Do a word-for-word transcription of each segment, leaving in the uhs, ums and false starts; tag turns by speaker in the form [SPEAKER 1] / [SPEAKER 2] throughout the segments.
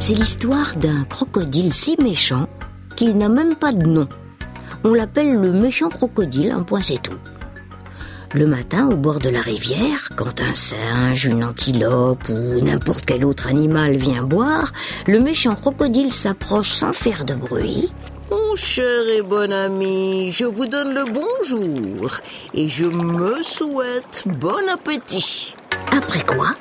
[SPEAKER 1] C'est l'histoire d'un crocodile si méchant qu'il n'a même pas de nom. On l'appelle le méchant crocodile, un point c'est tout. Le matin, au bord de la rivière, quand un singe, une antilope ou n'importe quel autre animal vient boire, le méchant crocodile s'approche sans faire de bruit.
[SPEAKER 2] Mon cher et bon ami, je vous donne le bonjour et je me souhaite bon appétit.
[SPEAKER 1] Après quoi,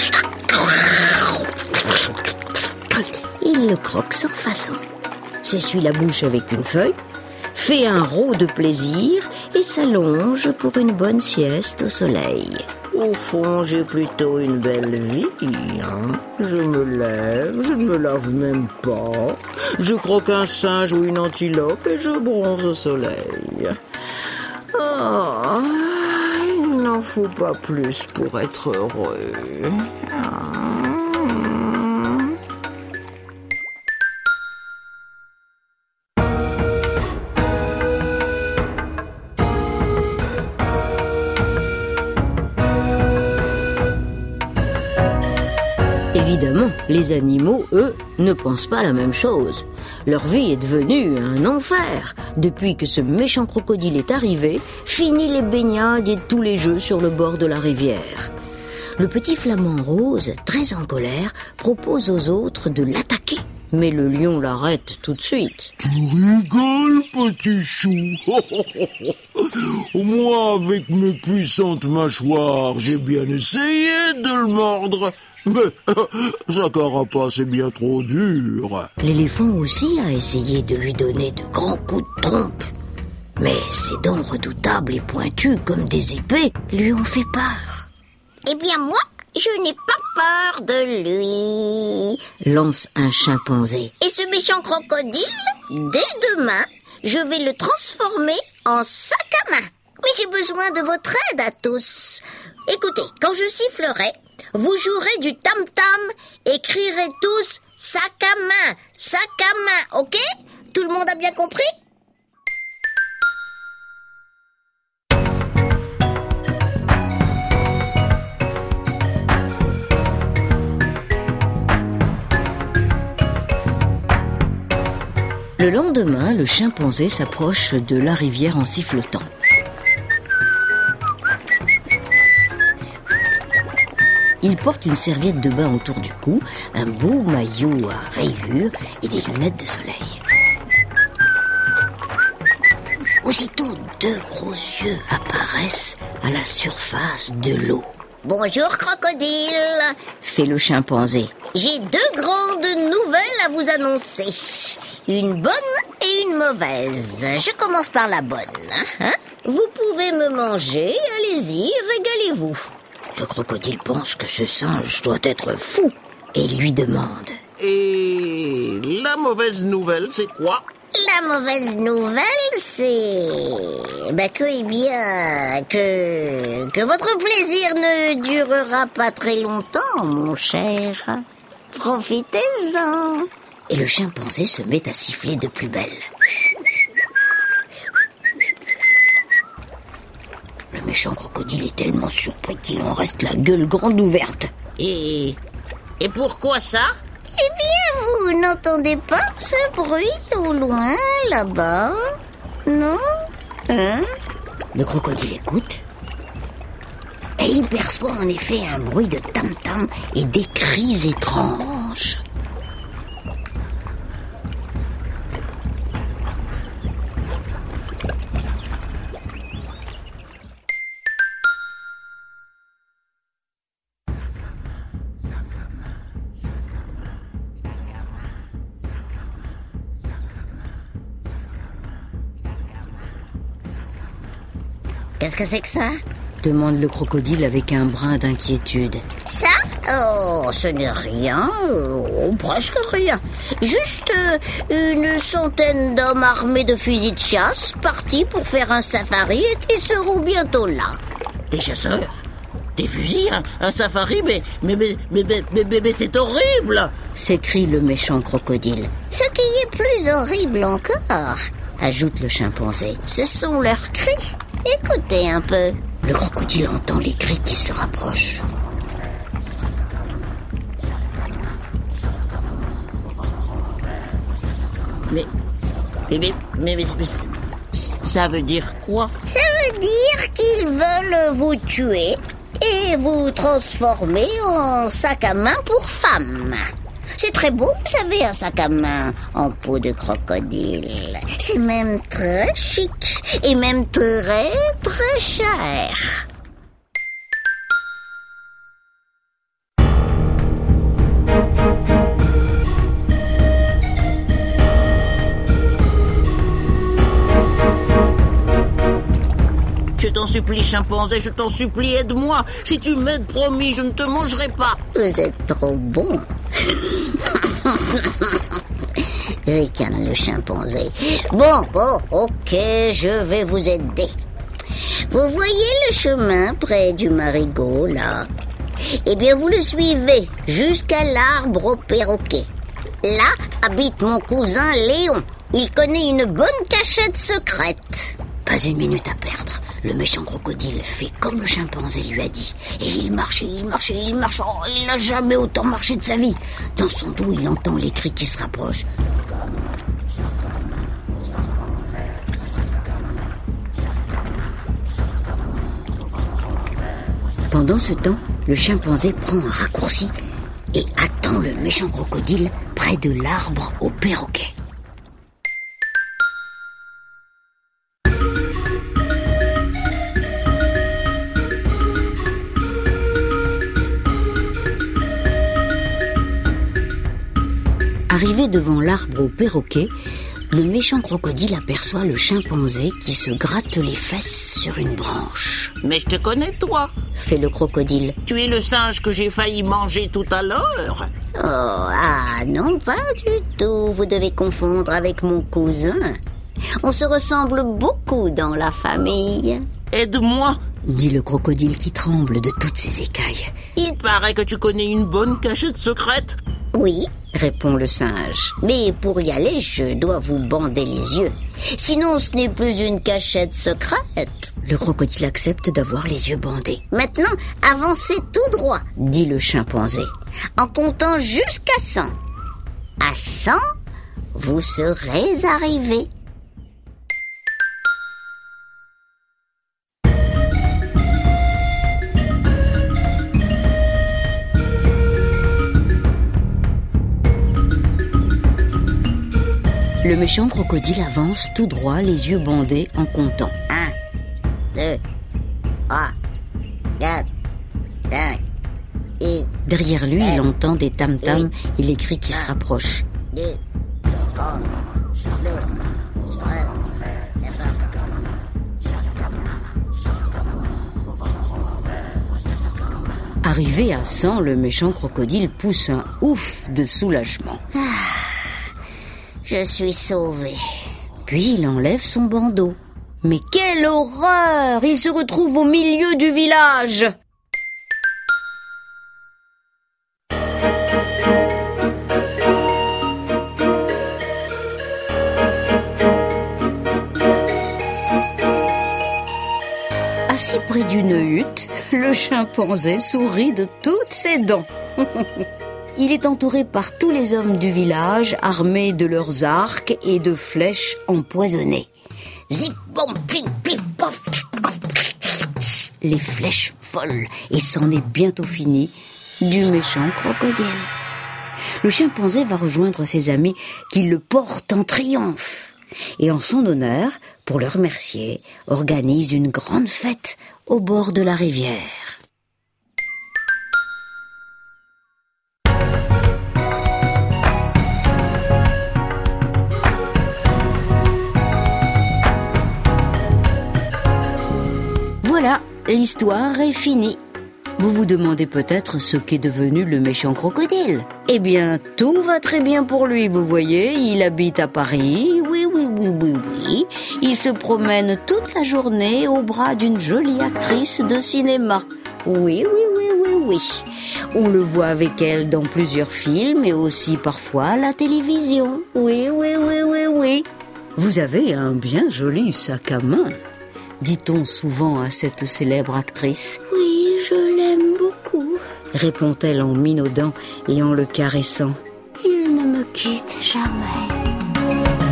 [SPEAKER 1] il le croque sans façon, s'essuie la bouche avec une feuille, fait un rot de plaisir et s'allonge pour une bonne sieste au soleil.
[SPEAKER 2] Au fond, j'ai plutôt une belle vie, hein. Je me lève, je ne me lave même pas. Je croque un singe ou une antilope et je bronze au soleil. Oh, il n'en faut pas plus pour être heureux. Ah.
[SPEAKER 1] Évidemment, les animaux, eux, ne pensent pas la même chose. Leur vie est devenue un enfer. Depuis que ce méchant crocodile est arrivé, fini les baignades et tous les jeux sur le bord de la rivière. Le petit flamant rose, très en colère, propose aux autres de l'attaquer. Mais le lion l'arrête tout de suite.
[SPEAKER 3] Tu rigoles, petit chou. Moi, avec mes puissantes mâchoires, j'ai bien essayé de le mordre. Mais sa carapace est bien trop dure.
[SPEAKER 1] L'éléphant aussi a essayé de lui donner de grands coups de trompe. Mais ses dents redoutables et pointues comme des épées lui ont fait peur.
[SPEAKER 4] Eh bien moi, je n'ai pas peur de lui,
[SPEAKER 1] lance un chimpanzé.
[SPEAKER 4] Et ce méchant crocodile, dès demain, je vais le transformer en sac à main. Mais j'ai besoin de votre aide à tous. Écoutez, quand je sifflerai, vous jouerez du tam-tam et crierez tous « sac à main, sac à main », ok? Tout le monde a bien compris?
[SPEAKER 1] Le lendemain, le chimpanzé s'approche de la rivière en sifflotant. Il porte une serviette de bain autour du cou, un beau maillot à rayures et des lunettes de soleil. Aussitôt, deux gros yeux apparaissent à la surface de l'eau.
[SPEAKER 4] « Bonjour, crocodile !»
[SPEAKER 1] fait le chimpanzé.
[SPEAKER 4] « J'ai deux grandes nouvelles à vous annoncer. Une bonne et une mauvaise. Je commence par la bonne. Hein? Vous pouvez me manger, allez-y, régalez-vous. »
[SPEAKER 1] Le crocodile pense que ce singe doit être fou et lui demande «
[SPEAKER 2] Et la mauvaise nouvelle, c'est quoi ?»
[SPEAKER 4] La mauvaise nouvelle, c'est... Ben que, eh bien, que... que votre plaisir ne durera pas très longtemps, mon cher. Profitez-en.
[SPEAKER 1] Et le chimpanzé se met à siffler de plus belle. Le méchant crocodile est tellement surpris qu'il en reste la gueule grande ouverte.
[SPEAKER 2] Et... et pourquoi ça ?
[SPEAKER 4] Eh bien, vous n'entendez pas ce bruit au loin, là-bas? Non? Hein?
[SPEAKER 1] Le crocodile écoute. Et il perçoit en effet un bruit de tam-tam et des cris étranges.
[SPEAKER 4] Qu'est-ce que c'est que ça?
[SPEAKER 1] Demande le crocodile avec un brin d'inquiétude.
[SPEAKER 4] Ça? Oh, ce n'est rien, oh, presque rien. Juste euh, une centaine d'hommes armés de fusils de chasse, partis pour faire un safari et qui seront bientôt là.
[SPEAKER 2] Des chasseurs? Des fusils? Un, un safari? Mais, mais, mais, mais, mais, mais, mais, mais c'est horrible!
[SPEAKER 1] S'écrie le méchant crocodile.
[SPEAKER 4] Ce qui est plus horrible encore, ajoute le chimpanzé, ce sont leurs cris. Écoutez un peu.
[SPEAKER 1] Le crocodile entend les cris qui se rapprochent.
[SPEAKER 2] Mais, mais, mais, mais, mais ça veut dire quoi?
[SPEAKER 4] Ça veut dire qu'ils veulent vous tuer et vous transformer en sac à main pour femmes. C'est très beau, vous savez, un sac à main en peau de crocodile. C'est même très chic et même très, très cher.
[SPEAKER 2] Je t'en supplie, chimpanzé, je t'en supplie, aide-moi. Si tu m'aides, promis, je ne te mangerai pas.
[SPEAKER 4] Vous êtes trop bon. Ricane le chimpanzé. Bon, bon, ok, je vais vous aider. Vous voyez le chemin près du marigot, là? Eh bien, vous le suivez jusqu'à l'arbre au perroquet. Là habite mon cousin Léon. Il connaît une bonne cachette secrète. Pas une minute à perdre. Le méchant crocodile fait comme le chimpanzé lui a dit. Et il marchait, il marchait, il marchait. Oh, il n'a jamais autant marché de sa vie. Dans son dos, il entend les cris qui se rapprochent. Pendant ce temps, le chimpanzé prend un raccourci et attend le méchant crocodile près de l'arbre au perroquet. Arrivé devant l'arbre au perroquet, le méchant crocodile aperçoit le chimpanzé qui se gratte les fesses sur une branche.
[SPEAKER 2] Mais je te connais, toi,
[SPEAKER 4] fait le crocodile.
[SPEAKER 2] Tu es le singe que j'ai failli manger tout à l'heure.
[SPEAKER 4] Oh, ah non, pas du tout. Vous devez confondre avec mon cousin. On se ressemble beaucoup dans la famille.
[SPEAKER 2] Aide-moi,
[SPEAKER 1] dit le crocodile qui tremble de toutes ses écailles.
[SPEAKER 2] Il paraît que tu connais une bonne cachette secrète.
[SPEAKER 4] Oui, répond le singe. Mais pour y aller, je dois vous bander les yeux. Sinon, ce n'est plus une cachette secrète.
[SPEAKER 1] Le crocodile accepte d'avoir les yeux bandés.
[SPEAKER 4] Maintenant, avancez tout droit,
[SPEAKER 1] dit le chimpanzé,
[SPEAKER 4] en comptant jusqu'à cent. À cent, vous serez arrivé.
[SPEAKER 1] Le méchant crocodile avance tout droit, les yeux bandés, en comptant.
[SPEAKER 4] Un, deux, trois, quatre, cinq, six.
[SPEAKER 1] Derrière lui, il entend des tam-tams et les cris qui se rapprochent.
[SPEAKER 4] dix, onze, douze,
[SPEAKER 1] Arrivé à cent, le méchant crocodile pousse un ouf de soulagement.
[SPEAKER 4] Ah, je suis sauvé.
[SPEAKER 1] Puis il enlève son bandeau. Mais quelle horreur! Il se retrouve au milieu du village. Assis près d'une hutte, le chimpanzé sourit de toutes ses dents. Il est entouré par tous les hommes du village, armés de leurs arcs et de flèches empoisonnées.
[SPEAKER 4] Zip, bom, plim, plim, pof.
[SPEAKER 1] Les flèches volent et c'en est bientôt fini du méchant crocodile. Le chimpanzé va rejoindre ses amis qui le portent en triomphe. Et en son honneur, pour le remercier, organise une grande fête au bord de la rivière. Voilà, l'histoire est finie. Vous vous demandez peut-être ce qu'est devenu le méchant crocodile. Eh bien, tout va très bien pour lui, vous voyez. Il habite à Paris, oui, oui, oui, oui, oui. Il se promène toute la journée au bras d'une jolie actrice de cinéma. Oui, oui, oui, oui, oui. On le voit avec elle dans plusieurs films et aussi parfois à la télévision. Oui, oui, oui, oui, oui. Vous avez un bien joli sac à main, dit-on souvent à cette célèbre actrice.
[SPEAKER 4] Oui, je l'aime beaucoup,
[SPEAKER 1] répond-elle en minaudant et en le caressant.
[SPEAKER 4] Il ne me quitte jamais.